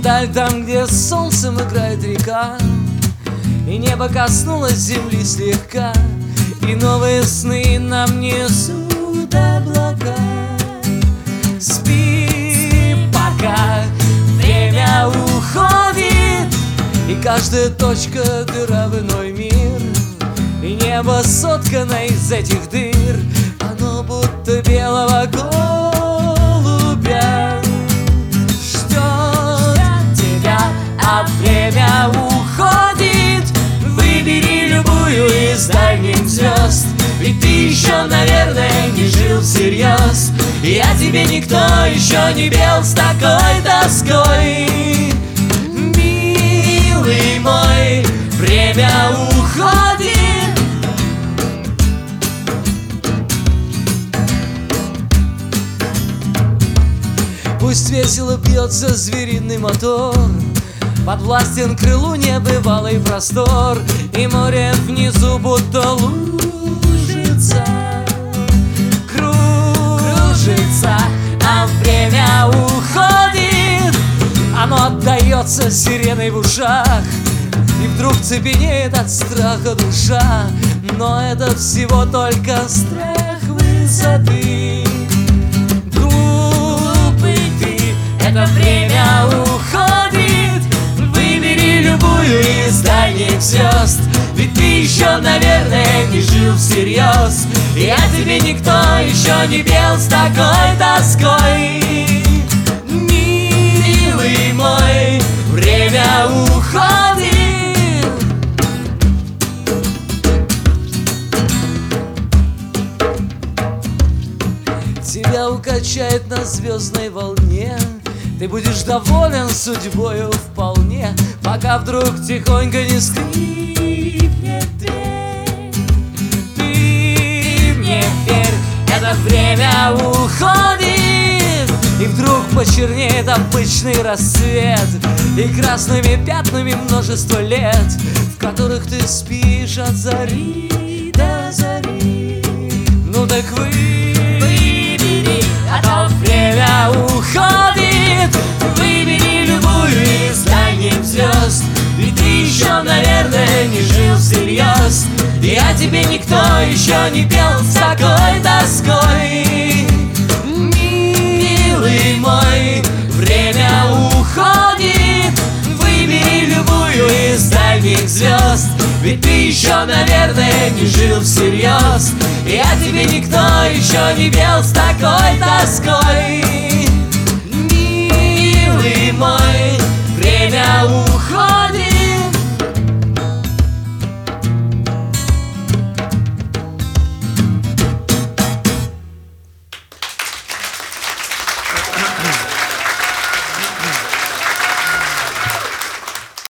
даль, там, где с солнцем играет река, и небо коснулось земли слегка, и новые сны нам несут облака. Спи, пока время уходит, и каждая точка дыра в иной мир, и небо соткано из этих дыр, оно будто белого голубя ждет тебя, а время уходит. Выбери любую из дальних звезд, ведь ты еще, наверное, не жил всерьез, и о тебе никто еще не пел с такой тоской. Милый мой, время уходит. Пусть весело бьется звериный мотор, подвластен крылу небывалый простор, и море внизу будто лужица кружится, а время уходит. Оно отдается сиреной в ушах, и вдруг цепенеет от страха душа, но это всего только страх высоты. Глупый ты, это время уходит. Выбери любую из дальних звезд, ведь ты еще, наверное, не жил всерьез, и о тебе никто еще не пел с такой тоской. Милый мой, время уходит. Тебя укачает на звездной волне, ты будешь доволен судьбою вполне, пока вдруг тихонько не скрипнет дверь. Ты мне верь, это время уходит, и вдруг почернеет обычный рассвет, и красными пятнами множество лет, в которых ты спишь от зари до зари. Ну так выбери, а то время уходит. Выбери любую из дальних звезд, ведь ты еще, наверное, не жил всерьез, и о тебе никто еще не пел с такой тоской. Милый мой, время уходит. Выбери любую из дальних звезд, ведь ты еще, наверное, не жил всерьез, и о тебе никто еще не пел с такой тоской.